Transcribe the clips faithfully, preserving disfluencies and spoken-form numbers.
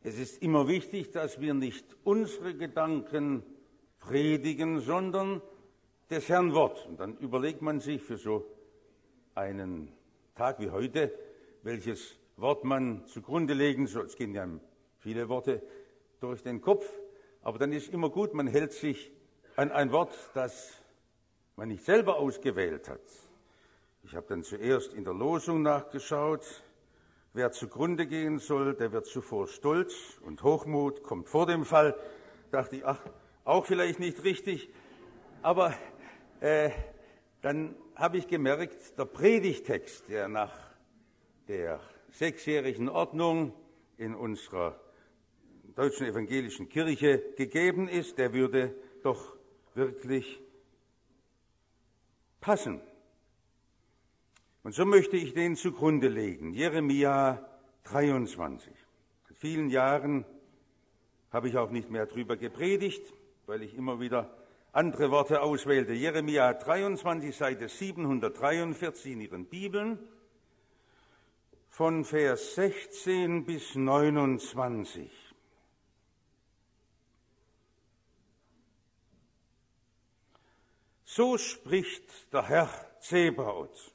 Es ist immer wichtig, dass wir nicht unsere Gedanken predigen, sondern des Herrn Wort. Und dann überlegt man sich für so einen Tag wie heute, welches Wort man zugrunde legen soll. Es gehen ja viele Worte durch den Kopf, aber dann ist immer gut, man hält sich an ein Wort, das man nicht selber ausgewählt hat. Ich habe dann zuerst in der Losung nachgeschaut. Wer zugrunde gehen soll, der wird zuvor stolz und Hochmut kommt vor dem Fall. Dachte ich, ach, auch vielleicht nicht richtig. Aber äh, dann habe ich gemerkt, der Predigtext, der nach der sechsjährigen Ordnung in unserer deutschen evangelischen Kirche gegeben ist, der würde doch wirklich passen. Und so möchte ich den zugrunde legen. Jeremia dreiundzwanzig. Seit vielen Jahren habe ich auch nicht mehr drüber gepredigt, weil ich immer wieder andere Worte auswählte. Jeremia dreiundzwanzig, Seite siebenhundertdreiundvierzig in Ihren Bibeln, von Vers sechzehn bis neunundzwanzig. So spricht der Herr Zebaoth.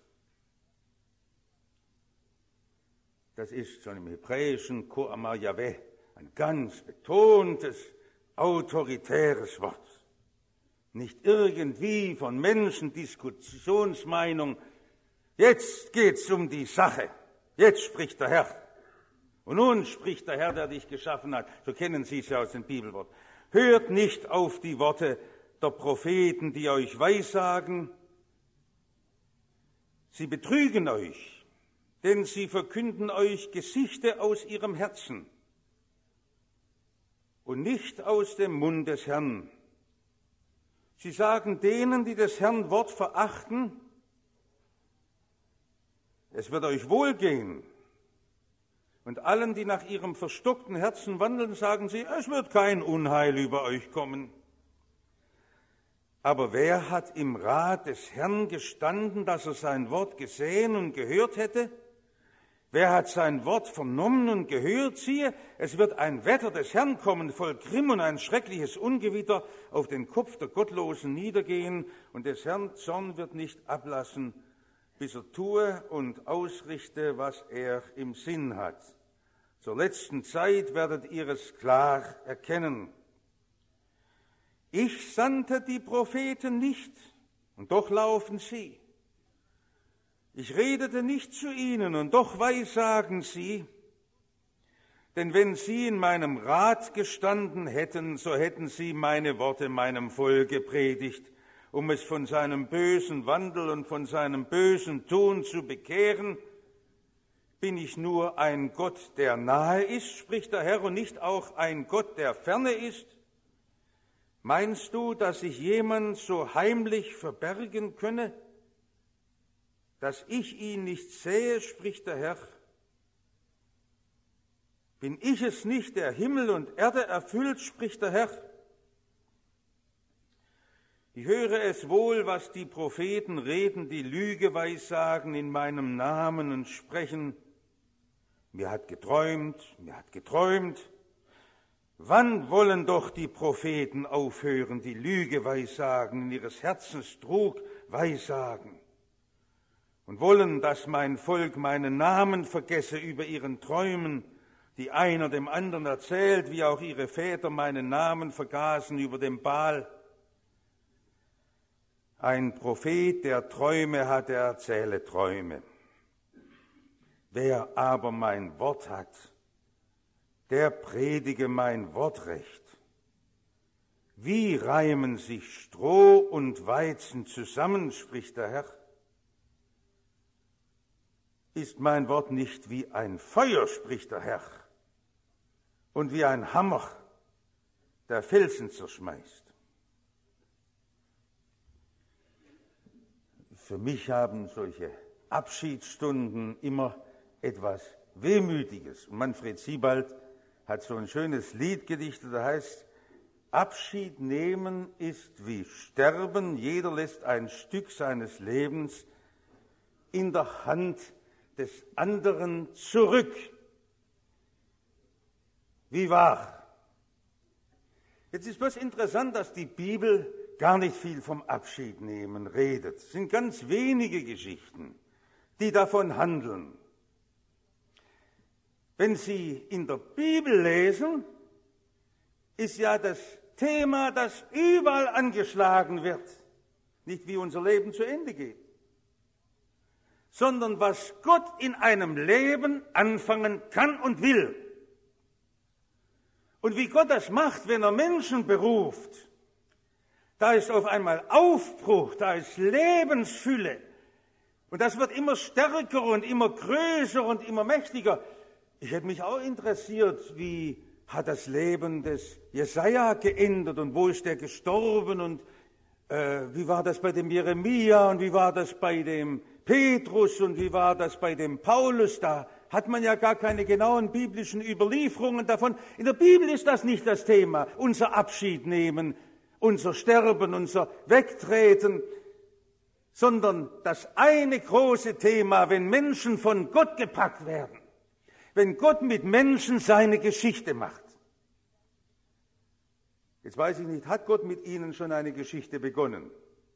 Das ist schon im Hebräischen Ko Amar Yahweh ein ganz betontes, autoritäres Wort. Nicht irgendwie von Menschen Diskussionsmeinung. Jetzt geht's um die Sache. Jetzt spricht der Herr. Und nun spricht der Herr, der dich geschaffen hat. So kennen Sie es ja aus dem Bibelwort. Hört nicht auf die Worte der Propheten, die euch weissagen. Sie betrügen euch. Denn sie verkünden euch Gesichte aus ihrem Herzen und nicht aus dem Mund des Herrn. Sie sagen denen, die des Herrn Wort verachten, es wird euch wohlgehen. Und allen, die nach ihrem verstockten Herzen wandeln, sagen sie, es wird kein Unheil über euch kommen. Aber wer hat im Rat des Herrn gestanden, dass er sein Wort gesehen und gehört hätte? Wer hat sein Wort vernommen und gehört? Siehe, es wird ein Wetter des Herrn kommen, voll Grimm und ein schreckliches Ungewitter auf den Kopf der Gottlosen niedergehen. Und des Herrn Zorn wird nicht ablassen, bis er tue und ausrichte, was er im Sinn hat. Zur letzten Zeit werdet ihr es klar erkennen. Ich sandte die Propheten nicht, und doch laufen sie. Ich redete nicht zu ihnen, und doch weissagen sie, denn wenn sie in meinem Rat gestanden hätten, so hätten sie meine Worte meinem Volke predigt, um es von seinem bösen Wandel und von seinem bösen Tun zu bekehren. Bin ich nur ein Gott, der nahe ist, spricht der Herr, und nicht auch ein Gott, der ferne ist? Meinst du, dass sich jemand so heimlich verbergen könne, dass ich ihn nicht sehe, spricht der Herr? Bin ich es nicht, der Himmel und Erde erfüllt, spricht der Herr? Ich höre es wohl, was die Propheten reden, die Lüge weissagen in meinem Namen und sprechen, mir hat geträumt, mir hat geträumt. Wann wollen doch die Propheten aufhören, die Lüge weissagen, in ihres Herzens Trug weissagen? Und wollen, dass mein Volk meinen Namen vergesse über ihren Träumen, die einer dem anderen erzählt, wie auch ihre Väter meinen Namen vergaßen über den Baal. Ein Prophet, der Träume hat, der erzähle Träume. Wer aber mein Wort hat, der predige mein Wortrecht. Wie reimen sich Stroh und Weizen zusammen, spricht der Herr? Ist mein Wort nicht wie ein Feuer, spricht der Herr, und wie ein Hammer, der Felsen zerschmeißt? Für mich haben solche Abschiedsstunden immer etwas Wehmütiges. Und Manfred Siebald hat so ein schönes Lied gedichtet, das heißt, Abschied nehmen ist wie sterben, jeder lässt ein Stück seines Lebens in der Hand des anderen zurück. wie wahr. Jetzt ist bloß interessant, dass die Bibel gar nicht viel vom Abschiednehmen redet. Es sind ganz wenige Geschichten, die davon handeln. Wenn Sie in der Bibel lesen, ist ja das Thema, das überall angeschlagen wird, nicht wie unser Leben zu Ende geht, sondern was Gott in einem Leben anfangen kann und will. Und wie Gott das macht, wenn er Menschen beruft, da ist auf einmal Aufbruch, da ist Lebensfülle. Und das wird immer stärker und immer größer und immer mächtiger. Ich hätte mich auch interessiert, wie hat das Leben des Jesaja geändert und wo ist der gestorben und äh, wie war das bei dem Jeremia und wie war das bei dem Petrus und wie war das bei dem Paulus? Da hat man ja gar keine genauen biblischen Überlieferungen davon. In der Bibel ist das nicht das Thema, unser Abschied nehmen, unser Sterben, unser Wegtreten, sondern das eine große Thema, wenn Menschen von Gott gepackt werden, wenn Gott mit Menschen seine Geschichte macht. Jetzt weiß ich nicht, hat Gott mit Ihnen schon eine Geschichte begonnen?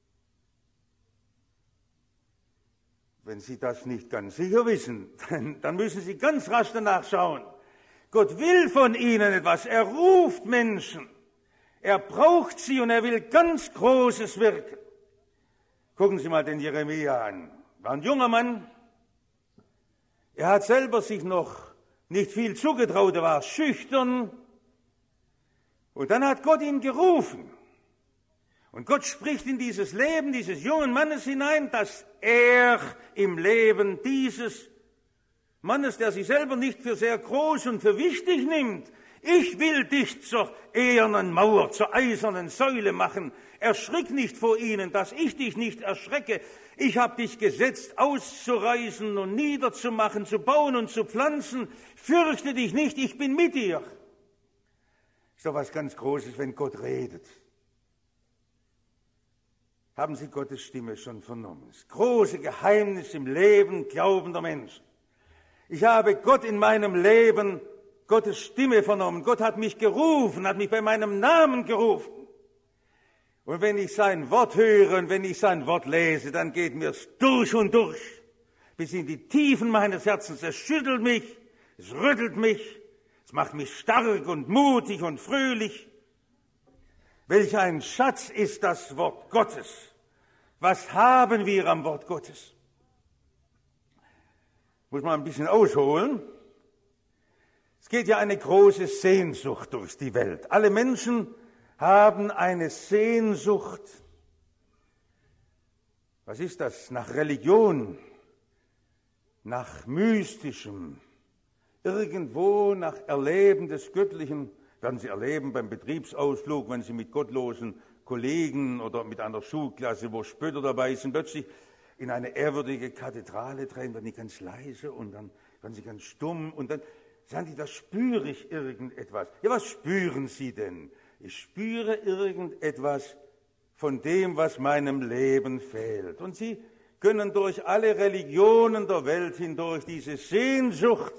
Wenn Sie das nicht ganz sicher wissen, dann, dann müssen Sie ganz rasch danach schauen. Gott will von Ihnen etwas, er ruft Menschen, er braucht sie und er will ganz Großes wirken. Gucken Sie mal den Jeremia an, war ein junger Mann, er hat selber sich noch nicht viel zugetraut, er war schüchtern. Und dann hat Gott ihn gerufen. Und Gott spricht in dieses Leben dieses jungen Mannes hinein, dass er im Leben dieses Mannes, der sich selber nicht für sehr groß und für wichtig nimmt, ich will dich zur ehernen Mauer, zur eisernen Säule machen. Erschrick nicht vor ihnen, dass ich dich nicht erschrecke. Ich habe dich gesetzt, auszureißen und niederzumachen, zu bauen und zu pflanzen. Fürchte dich nicht, ich bin mit dir. Ist doch was ganz Großes, wenn Gott redet. Haben Sie Gottes Stimme schon vernommen? Das große Geheimnis im Leben glaubender Menschen. Ich habe Gott in meinem Leben, Gottes Stimme vernommen. Gott hat mich gerufen, hat mich bei meinem Namen gerufen. Und wenn ich sein Wort höre und wenn ich sein Wort lese, dann geht mir es durch und durch, bis in die Tiefen meines Herzens. Es schüttelt mich, es rüttelt mich, es macht mich stark und mutig und fröhlich. Welch ein Schatz ist das Wort Gottes. Was haben wir am Wort Gottes? Muss man ein bisschen ausholen. Es geht ja eine große Sehnsucht durch die Welt. Alle Menschen haben eine Sehnsucht. Was ist das? Nach Religion, nach Mystischem, irgendwo nach Erleben des Göttlichen. Werden Sie erleben beim Betriebsausflug, wenn Sie mit gottlosen Kollegen oder mit einer Schulklasse, wo Spötter dabei sind, plötzlich in eine ehrwürdige Kathedrale treten, werden die ganz leise und dann werden sie ganz stumm und dann sagen die, da spüre ich irgendetwas. Ja, was spüren Sie denn? Ich spüre irgendetwas von dem, was meinem Leben fehlt. Und Sie können durch alle Religionen der Welt hindurch diese Sehnsucht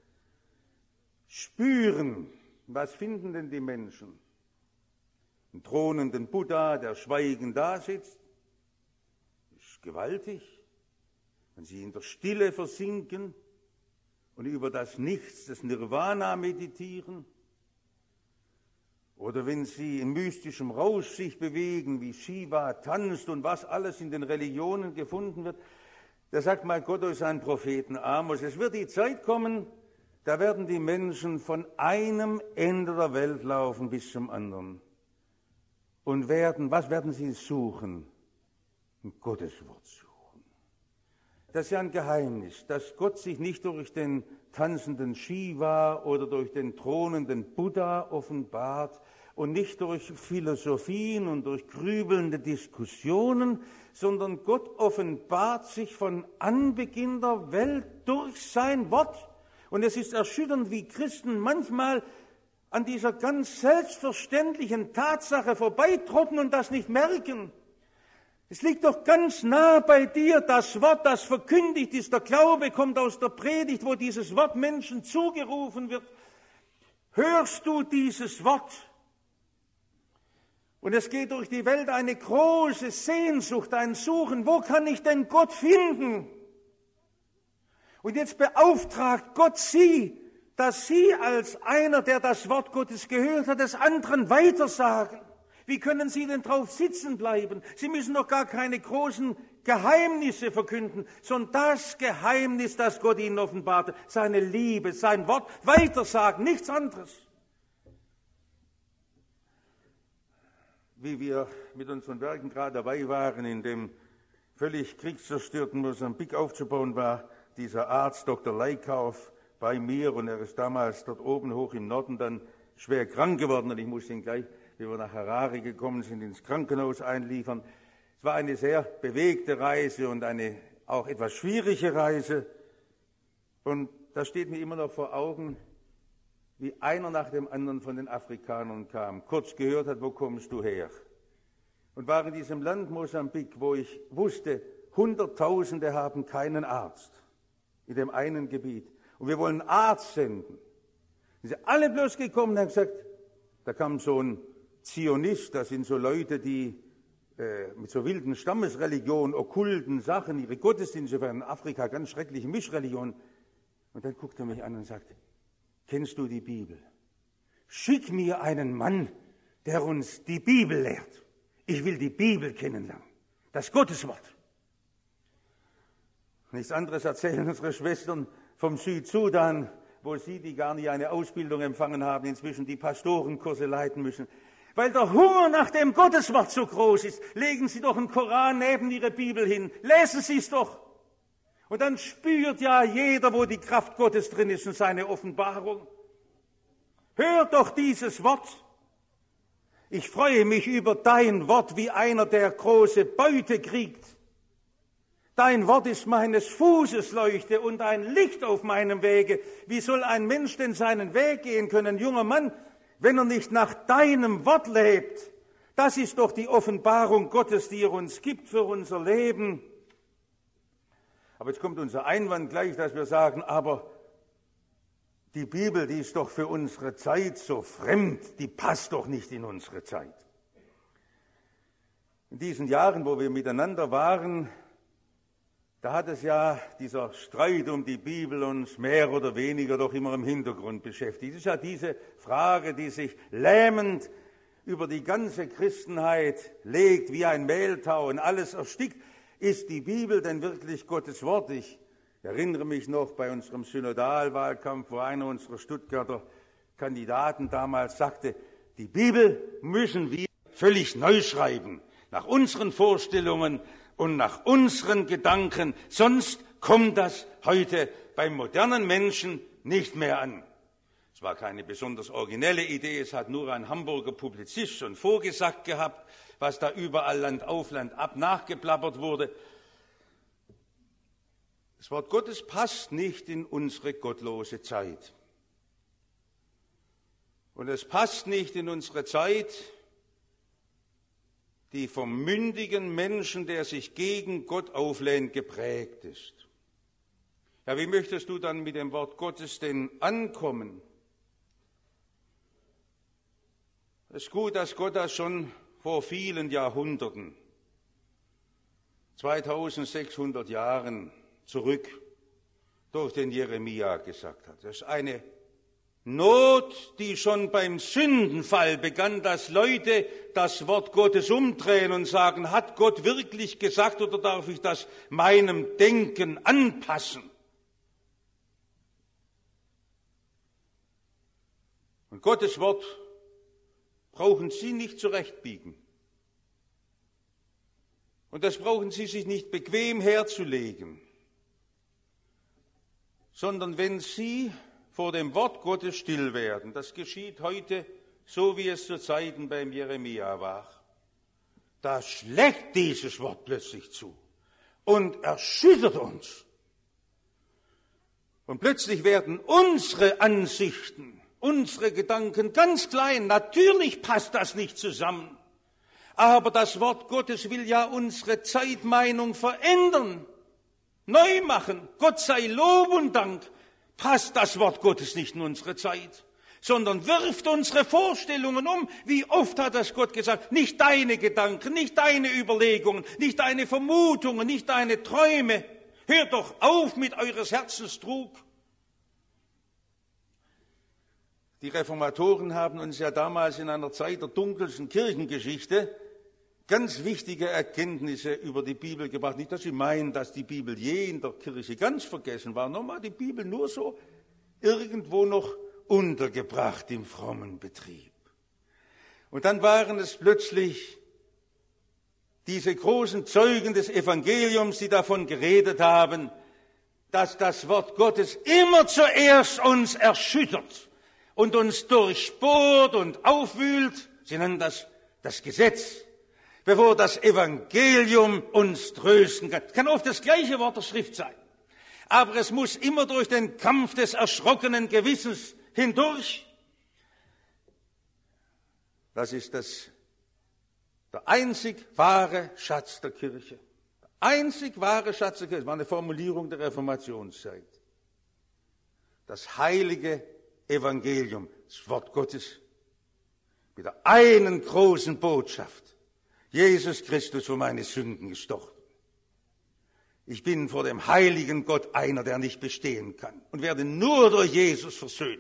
spüren. Was finden denn die Menschen? Einen thronenden Buddha, der schweigend da sitzt, ist gewaltig. Wenn Sie in der Stille versinken und über das Nichts, das Nirvana meditieren, oder wenn Sie in mystischem Rausch sich bewegen, wie Shiva tanzt und was alles in den Religionen gefunden wird, da sagt mal Gott durch seinen Propheten Amos, es wird die Zeit kommen, da werden die Menschen von einem Ende der Welt laufen bis zum anderen und werden, was werden sie suchen? Ein Gotteswort suchen. Das ist ja ein Geheimnis, dass Gott sich nicht durch den tanzenden Shiva oder durch den thronenden Buddha offenbart und nicht durch Philosophien und durch grübelnde Diskussionen, sondern Gott offenbart sich von Anbeginn der Welt durch sein Wort. Und es ist erschütternd, wie Christen manchmal an dieser ganz selbstverständlichen Tatsache vorbeitrotten und das nicht merken. Es liegt doch ganz nah bei dir, das Wort, das verkündigt ist. Der Glaube kommt aus der Predigt, wo dieses Wort Menschen zugerufen wird. Hörst du dieses Wort? Und es geht durch die Welt eine große Sehnsucht, ein Suchen. Wo kann ich denn Gott finden? Und jetzt beauftragt Gott Sie, dass Sie als einer, der das Wort Gottes gehört hat, es anderen weitersagen. Wie können Sie denn drauf sitzen bleiben? Sie müssen doch gar keine großen Geheimnisse verkünden, sondern das Geheimnis, das Gott Ihnen offenbarte, seine Liebe, sein Wort weitersagen, nichts anderes. Wie wir mit unseren Werken gerade dabei waren, in dem völlig kriegszerstörten Mosambik aufzubauen, war dieser Arzt, Doktor Leikauf, bei mir, und er ist damals dort oben hoch im Norden dann schwer krank geworden, und ich musste ihn gleich, wie wir nach Harare gekommen sind, ins Krankenhaus einliefern. Es war eine sehr bewegte Reise und eine auch etwas schwierige Reise, und da steht mir immer noch vor Augen, wie einer nach dem anderen von den Afrikanern kam, kurz gehört hat, wo kommst du her? Und war in diesem Land Mosambik, wo ich wusste, Hunderttausende haben keinen Arzt in dem einen Gebiet. Und wir wollen einen Arzt senden. Die sind alle bloß gekommen und haben gesagt, da kam so ein Zionist, das sind so Leute, die äh, mit so wilden Stammesreligionen, okkulten Sachen, ihre Gottesdienste, in Afrika ganz schreckliche Mischreligionen. Und dann guckt er mich an und sagt, kennst du die Bibel? Schick mir einen Mann, der uns die Bibel lehrt. Ich will die Bibel kennenlernen, das Gotteswort. Nichts anderes erzählen unsere Schwestern vom Südsudan, wo sie, die gar nicht eine Ausbildung empfangen haben, inzwischen die Pastorenkurse leiten müssen. Weil der Hunger nach dem Gotteswort so groß ist, legen Sie doch einen Koran neben Ihre Bibel hin, lesen Sie es doch. Und dann spürt ja jeder, wo die Kraft Gottes drin ist und seine Offenbarung. Hört doch dieses Wort. Ich freue mich über dein Wort wie einer, der große Beute kriegt. Dein Wort ist meines Fußes Leuchte und ein Licht auf meinem Wege. Wie soll ein Mensch denn seinen Weg gehen können, junger Mann, wenn er nicht nach deinem Wort lebt? Das ist doch die Offenbarung Gottes, die er uns gibt für unser Leben. Aber jetzt kommt unser Einwand gleich, dass wir sagen, aber die Bibel, die ist doch für unsere Zeit so fremd, die passt doch nicht in unsere Zeit. In diesen Jahren, wo wir miteinander waren, da hat es ja dieser Streit um die Bibel uns mehr oder weniger doch immer im Hintergrund beschäftigt. Es ist ja diese Frage, die sich lähmend über die ganze Christenheit legt, wie ein Mehltau und alles erstickt. Ist die Bibel denn wirklich Gottes Wort? Ich erinnere mich noch bei unserem Synodalwahlkampf, wo einer unserer Stuttgarter Kandidaten damals sagte, die Bibel müssen wir völlig neu schreiben, nach unseren Vorstellungen und nach unseren Gedanken, sonst kommt das heute beim modernen Menschen nicht mehr an. Es war keine besonders originelle Idee, es hat nur ein Hamburger Publizist schon vorgesagt gehabt, was da überall Land auf Land ab nachgeplappert wurde. Das Wort Gottes passt nicht in unsere gottlose Zeit. Und es passt nicht in unsere Zeit, die vom mündigen Menschen, der sich gegen Gott auflehnt, geprägt ist. Ja, wie möchtest du dann mit dem Wort Gottes denn ankommen? Es ist gut, dass Gott das schon vor vielen Jahrhunderten, zweitausendsechshundert Jahren zurück, durch den Jeremia gesagt hat. Das ist eine Not, die schon beim Sündenfall begann, dass Leute das Wort Gottes umdrehen und sagen, hat Gott wirklich gesagt oder darf ich das meinem Denken anpassen? Und Gottes Wort brauchen Sie nicht zurechtbiegen. Und das brauchen Sie sich nicht bequem herzulegen, sondern wenn Sie vor dem Wort Gottes still werden. Das geschieht heute, so wie es zu Zeiten beim Jeremia war. Da schlägt dieses Wort plötzlich zu und erschüttert uns. Und plötzlich werden unsere Ansichten, unsere Gedanken ganz klein. Natürlich passt das nicht zusammen. Aber das Wort Gottes will ja unsere Zeitmeinung verändern, neu machen. Gott sei Lob und Dank. Passt das Wort Gottes nicht in unsere Zeit, sondern wirft unsere Vorstellungen um. Wie oft hat das Gott gesagt? Nicht deine Gedanken, nicht deine Überlegungen, nicht deine Vermutungen, nicht deine Träume. Hört doch auf mit eures Herzens Trug. Die Reformatoren haben uns ja damals in einer Zeit der dunkelsten Kirchengeschichte ganz wichtige Erkenntnisse über die Bibel gebracht. Nicht, dass Sie meinen, dass die Bibel je in der Kirche ganz vergessen war. Nochmal die Bibel nur so irgendwo noch untergebracht im frommen Betrieb. Und dann waren es plötzlich diese großen Zeugen des Evangeliums, die davon geredet haben, dass das Wort Gottes immer zuerst uns erschüttert und uns durchbohrt und aufwühlt. Sie nennen das das Gesetz, bevor das Evangelium uns trösten kann. Es kann oft das gleiche Wort der Schrift sein, aber es muss immer durch den Kampf des erschrockenen Gewissens hindurch. Das ist das, der einzig wahre Schatz der Kirche. Der einzig wahre Schatz der Kirche, das war eine Formulierung der Reformationszeit. Das heilige Evangelium, das Wort Gottes, mit der einen großen Botschaft. Jesus Christus für meine Sünden gestorben. Ich bin vor dem heiligen Gott einer, der nicht bestehen kann und werde nur durch Jesus versöhnt.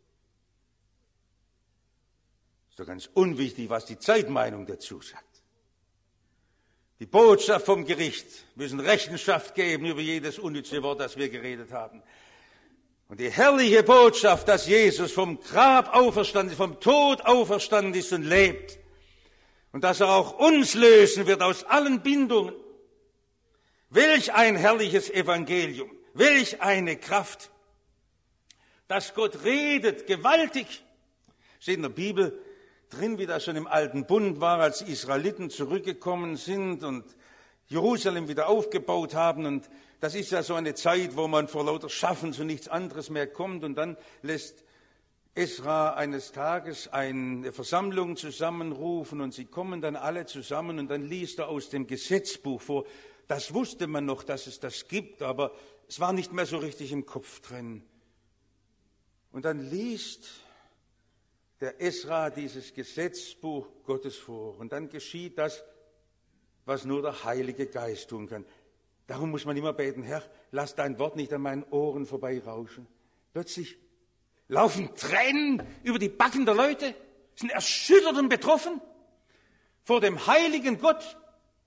Ist doch ganz unwichtig, was die Zeitmeinung dazu sagt. Die Botschaft vom Gericht, wir müssen Rechenschaft geben über jedes unnütze Wort, das wir geredet haben. Und die herrliche Botschaft, dass Jesus vom Grab auferstanden ist, vom Tod auferstanden ist und lebt. Und dass er auch uns lösen wird aus allen Bindungen. Welch ein herrliches Evangelium, welch eine Kraft, dass Gott redet, gewaltig. Steht in der Bibel drin, wie das schon im Alten Bund war, als die Israeliten zurückgekommen sind und Jerusalem wieder aufgebaut haben. Und das ist ja so eine Zeit, wo man vor lauter Schaffen zu nichts anderes mehr kommt. Und dann lässt Esra eines Tages eine Versammlung zusammenrufen und sie kommen dann alle zusammen und dann liest er aus dem Gesetzbuch vor. Das wusste man noch, dass es das gibt, aber es war nicht mehr so richtig im Kopf drin. Und dann liest der Esra dieses Gesetzbuch Gottes vor und dann geschieht das, was nur der Heilige Geist tun kann. Darum muss man immer beten, Herr, lass dein Wort nicht an meinen Ohren vorbeirauschen. Plötzlich laufen Tränen über die Backen der Leute, sind erschüttert und betroffen vor dem heiligen Gott.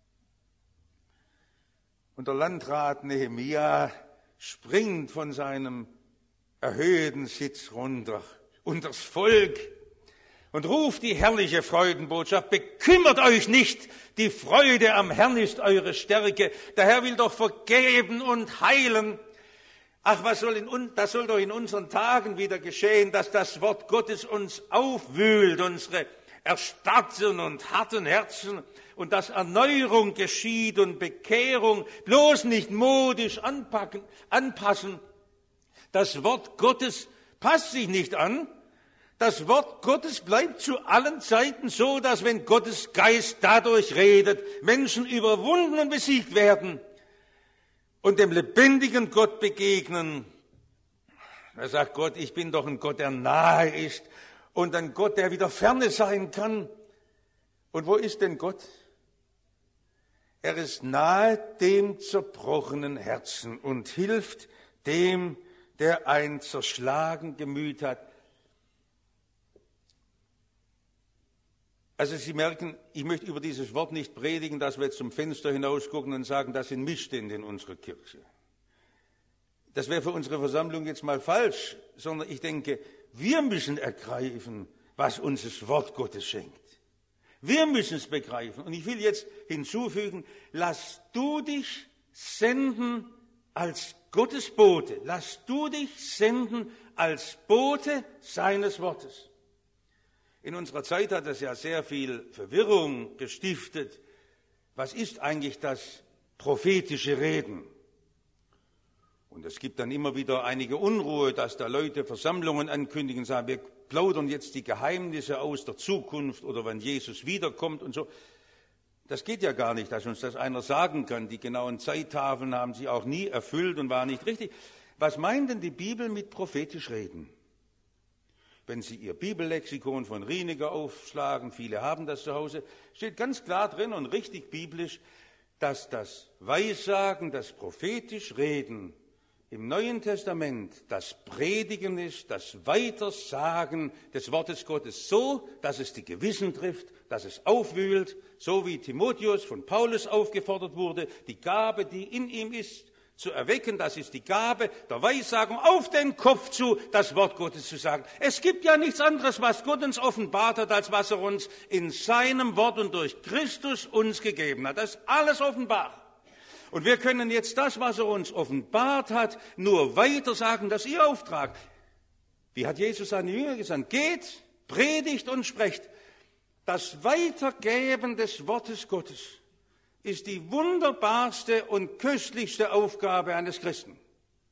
Und der Landrat Nehemia springt von seinem erhöhten Sitz runter unters Volk und ruft die herrliche Freudenbotschaft: Bekümmert euch nicht, die Freude am Herrn ist eure Stärke. Der Herr will doch vergeben und heilen. Ach, was soll in, das soll doch in unseren Tagen wieder geschehen, dass das Wort Gottes uns aufwühlt, unsere erstarrten und harten Herzen, und dass Erneuerung geschieht und Bekehrung, bloß nicht modisch anpacken, anpassen. Das Wort Gottes passt sich nicht an. Das Wort Gottes bleibt zu allen Zeiten so, dass, wenn Gottes Geist dadurch redet, Menschen überwunden und besiegt werden und dem lebendigen Gott begegnen. Da sagt Gott, ich bin doch ein Gott, der nahe ist, und ein Gott, der wieder ferne sein kann. Und wo ist denn Gott? Er ist nahe dem zerbrochenen Herzen und hilft dem, der ein zerschlagen Gemüt hat. Also Sie merken, ich möchte über dieses Wort nicht predigen, dass wir jetzt zum Fenster hinausgucken und sagen, das sind Missstände in unserer Kirche. Das wäre für unsere Versammlung jetzt mal falsch, sondern ich denke, wir müssen ergreifen, was uns das Wort Gottes schenkt. Wir müssen es begreifen. Und ich will jetzt hinzufügen, lass du dich senden als Gottes Bote. Lass du dich senden als Bote seines Wortes. In unserer Zeit hat es ja sehr viel Verwirrung gestiftet. Was ist eigentlich das prophetische Reden? Und es gibt dann immer wieder einige Unruhe, dass da Leute Versammlungen ankündigen, sagen, wir plaudern jetzt die Geheimnisse aus der Zukunft oder wann Jesus wiederkommt und so. Das geht ja gar nicht, dass uns das einer sagen kann. Die genauen Zeittafeln haben sie auch nie erfüllt und waren nicht richtig. Was meint denn die Bibel mit prophetisch reden? Wenn Sie Ihr Bibellexikon von Rieniger aufschlagen, viele haben das zu Hause, steht ganz klar drin und richtig biblisch, dass das Weissagen, das prophetisch Reden im Neuen Testament das Predigen ist, das Weitersagen des Wortes Gottes so, dass es die Gewissen trifft, dass es aufwühlt, so wie Timotheus von Paulus aufgefordert wurde, die Gabe, die in ihm ist, zu erwecken, das ist die Gabe der Weissagung, auf den Kopf zu, das Wort Gottes zu sagen. Es gibt ja nichts anderes, was Gott uns offenbart hat, als was er uns in seinem Wort und durch Christus uns gegeben hat. Das ist alles offenbar. Und wir können jetzt das, was er uns offenbart hat, nur weitersagen, das ist Ihr Auftrag. Wie hat Jesus seine Jünger gesagt? Geht, predigt und sprecht. Das Weitergeben des Wortes Gottes ist die wunderbarste und köstlichste Aufgabe eines Christen.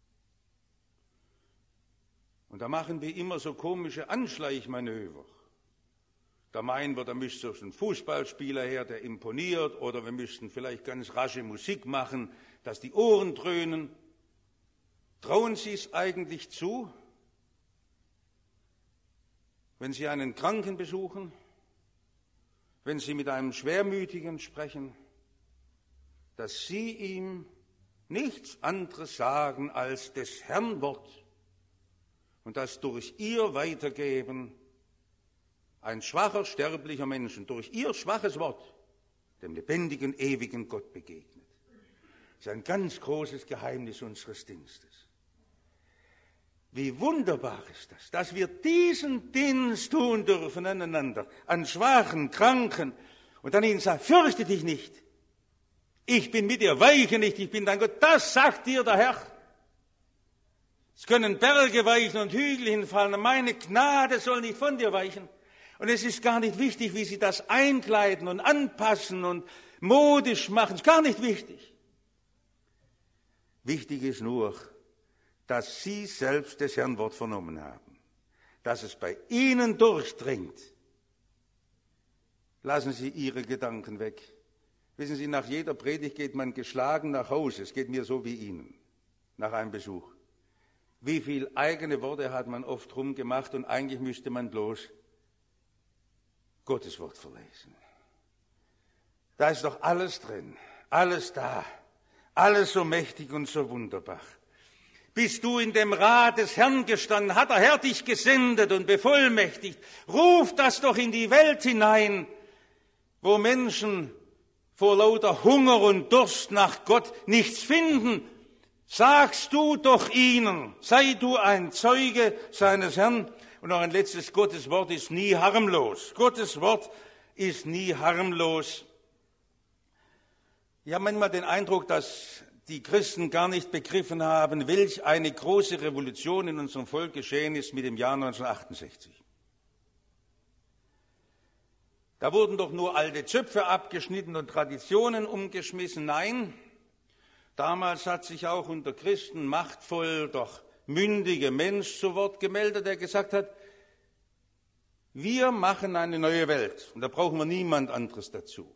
Und da machen wir immer so komische Anschleichmanöver. Da meinen wir, da müsste so ein Fußballspieler her, der imponiert, oder wir müssten vielleicht ganz rasche Musik machen, dass die Ohren dröhnen. Trauen Sie es eigentlich zu, wenn Sie einen Kranken besuchen, wenn Sie mit einem Schwermütigen sprechen, dass Sie ihm nichts anderes sagen als des Herrn Wort und dass durch Ihr Weitergeben ein schwacher, sterblicher Mensch durch Ihr schwaches Wort dem lebendigen, ewigen Gott begegnet. Das ist ein ganz großes Geheimnis unseres Dienstes. Wie wunderbar ist das, dass wir diesen Dienst tun dürfen aneinander, an Schwachen, Kranken, und dann ihnen sagen, fürchte dich nicht. Ich bin mit dir, weiche nicht, ich bin dein Gott. Das sagt dir der Herr. Es können Berge weichen und Hügel hinfallen, und meine Gnade soll nicht von dir weichen. Und es ist gar nicht wichtig, wie sie das einkleiden und anpassen und modisch machen. Es ist gar nicht wichtig. Wichtig ist nur, dass Sie selbst das Herrn Wort vernommen haben, dass es bei Ihnen durchdringt. Lassen Sie Ihre Gedanken weg. Wissen Sie, nach jeder Predigt geht man geschlagen nach Hause. Es geht mir so wie Ihnen, nach einem Besuch. Wie viel eigene Worte hat man oft rumgemacht und eigentlich müsste man bloß Gottes Wort verlesen. Da ist doch alles drin, alles da, alles so mächtig und so wunderbar. Bist du in dem Rat des Herrn gestanden, hat der Herr dich gesendet und bevollmächtigt. Ruf das doch in die Welt hinein, wo Menschen vor lauter Hunger und Durst nach Gott nichts finden. Sagst du doch ihnen, sei du ein Zeuge seines Herrn. Und noch ein letztes, Gottes Wort ist nie harmlos. Gottes Wort ist nie harmlos. Ich habe manchmal den Eindruck, dass die Christen gar nicht begriffen haben, welch eine große Revolution in unserem Volk geschehen ist mit dem Jahr neunzehnhundertachtundsechzig. Da wurden doch nur alte Zöpfe abgeschnitten und Traditionen umgeschmissen. Nein, damals hat sich auch unter Christen machtvoll, doch mündiger Mensch zu Wort gemeldet, der gesagt hat, wir machen eine neue Welt und da brauchen wir niemand anderes dazu.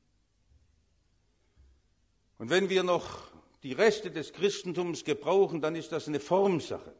Und wenn wir noch die Reste des Christentums gebrauchen, dann ist das eine Formsache.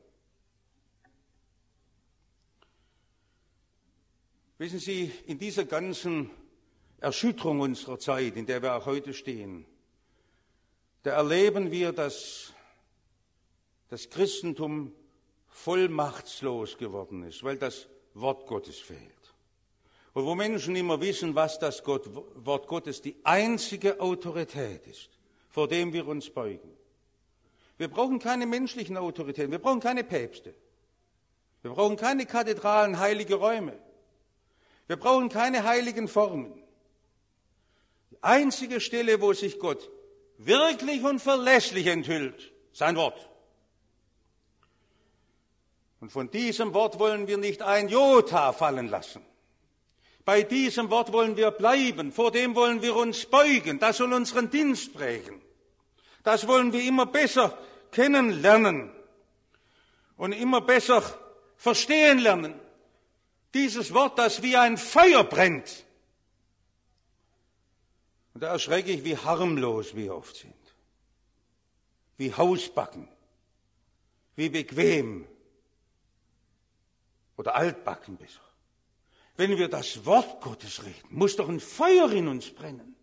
Wissen Sie, in dieser ganzen Erschütterung unserer Zeit, in der wir auch heute stehen, da erleben wir, dass das Christentum vollmachtslos geworden ist, weil das Wort Gottes fehlt. Und wo Menschen immer wissen, was das Gott, Wort Gottes die einzige Autorität ist, vor dem wir uns beugen. Wir brauchen keine menschlichen Autoritäten, wir brauchen keine Päpste, wir brauchen keine Kathedralen, heilige Räume, wir brauchen keine heiligen Formen. Die einzige Stelle, wo sich Gott wirklich und verlässlich enthüllt, sein Wort. Und von diesem Wort wollen wir nicht ein Jota fallen lassen. Bei diesem Wort wollen wir bleiben, vor dem wollen wir uns beugen, das soll unseren Dienst prägen. Das wollen wir immer besser kennenlernen und immer besser verstehen lernen. Dieses Wort, das wie ein Feuer brennt. Und da erschrecke ich, wie harmlos wir oft sind, wie Hausbacken, wie bequem. oder altbacken besser. Wenn wir das Wort Gottes reden, muss doch ein Feuer in uns brennen.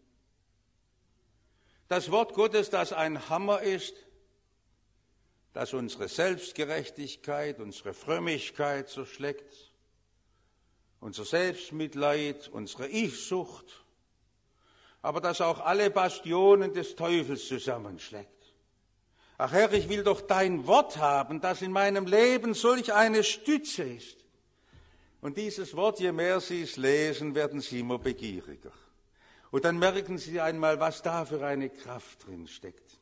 Das Wort Gottes, das ein Hammer ist, das unsere Selbstgerechtigkeit, unsere Frömmigkeit zerschlägt, unser Selbstmitleid, unsere Ich-Sucht, aber das auch alle Bastionen des Teufels zusammenschlägt. Ach Herr, ich will doch dein Wort haben, das in meinem Leben solch eine Stütze ist. Und dieses Wort, je mehr Sie es lesen, werden Sie immer begieriger. Und dann merken Sie einmal, was da für eine Kraft drin steckt.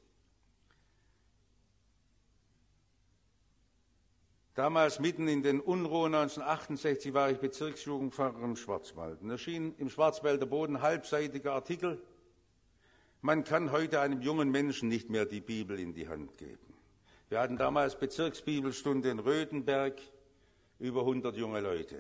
Damals, mitten in den Unruhen neunzehnhundertachtundsechzig, war ich Bezirksjugendpfarrer im Schwarzwald. Und erschien im Schwarzwälder Boden ein halbseitiger Artikel: Man kann heute einem jungen Menschen nicht mehr die Bibel in die Hand geben. Wir hatten damals Bezirksbibelstunde in Röthenberg, über hundert junge Leute.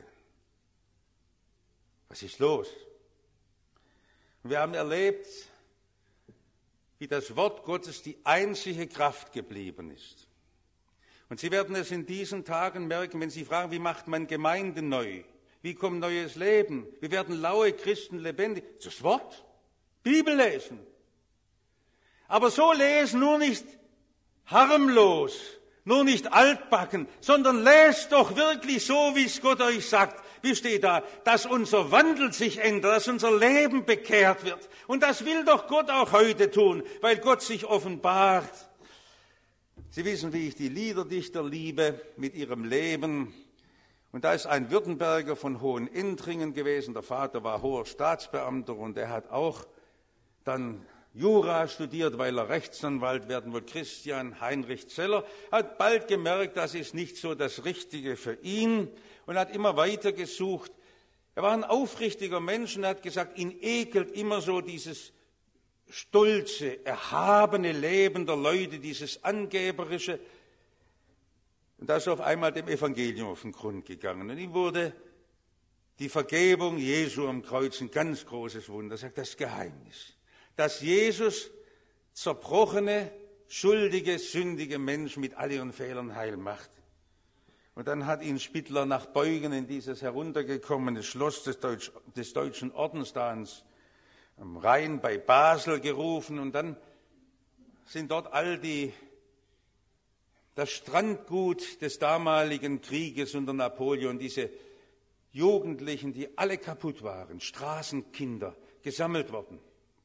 Was ist los? Und wir haben erlebt, wie das Wort Gottes die einzige Kraft geblieben ist. Und Sie werden es in diesen Tagen merken, wenn Sie fragen, wie macht man Gemeinde neu? Wie kommt neues Leben? Wie werden laue Christen lebendig? Das Wort, Bibel lesen. Aber so lesen, nur nicht harmlos, nur nicht altbacken, sondern lest doch wirklich so, wie es Gott euch sagt. Wie steht da? Dass unser Wandel sich ändert, dass unser Leben bekehrt wird. Und das will doch Gott auch heute tun, weil Gott sich offenbart. Sie wissen, wie ich die Liederdichter liebe mit ihrem Leben. Und da ist ein Württemberger von Hohenintringen gewesen. Der Vater war hoher Staatsbeamter und er hat auch dann Jura studiert, weil er Rechtsanwalt werden wollte. Christian Heinrich Zeller hat bald gemerkt, das ist nicht so das Richtige für ihn und hat immer weiter gesucht. Er war ein aufrichtiger Mensch und hat gesagt, ihn ekelt immer so dieses stolze, erhabene Leben der Leute, dieses angeberische. Und da ist er auf einmal dem Evangelium auf den Grund gegangen. Und ihm wurde die Vergebung Jesu am Kreuz ein ganz großes Wunder. Er sagt, das Geheimnis, dass Jesus zerbrochene, schuldige, sündige Menschen mit all ihren Fehlern heil macht. Und dann hat ihn Spittler nach Beugen in dieses heruntergekommene Schloss des, Deutsch, des Deutschen Ordens da ans, am Rhein bei Basel gerufen. Und dann sind dort all die, das Strandgut des damaligen Krieges unter Napoleon, diese Jugendlichen, die alle kaputt waren, Straßenkinder, gesammelt worden.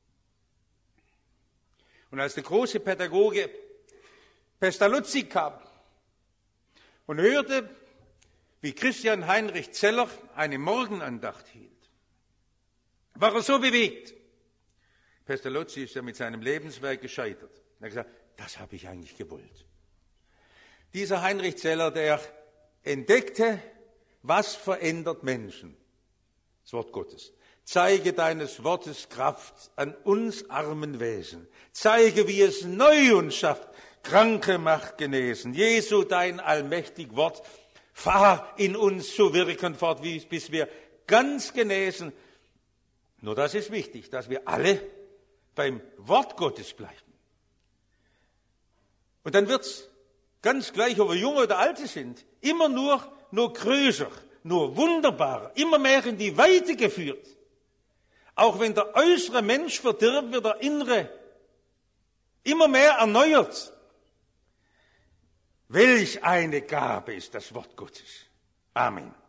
Und als der große Pädagoge Pestalozzi kam und hörte, wie Christian Heinrich Zeller eine Morgenandacht hielt, war er so bewegt. Pestalozzi ist ja mit seinem Lebenswerk gescheitert. Er hat gesagt, das habe ich eigentlich gewollt. Dieser Heinrich Zeller, der entdeckte, was verändert Menschen? Das Wort Gottes. Zeige deines Wortes Kraft an uns armen Wesen. Zeige, wie es neu uns schafft. Kranke macht genesen. Jesu, dein allmächtig Wort, fahr in uns zu wirken fort, bis wir ganz genesen. Nur das ist wichtig, dass wir alle beim Wort Gottes bleiben. Und dann wird's ganz gleich, ob wir Junge oder Alte sind, immer nur, nur größer, nur wunderbarer, immer mehr in die Weite geführt. Auch wenn der äußere Mensch verdirbt, wird der innere immer mehr erneuert. Welch eine Gabe ist das Wort Gottes. Amen.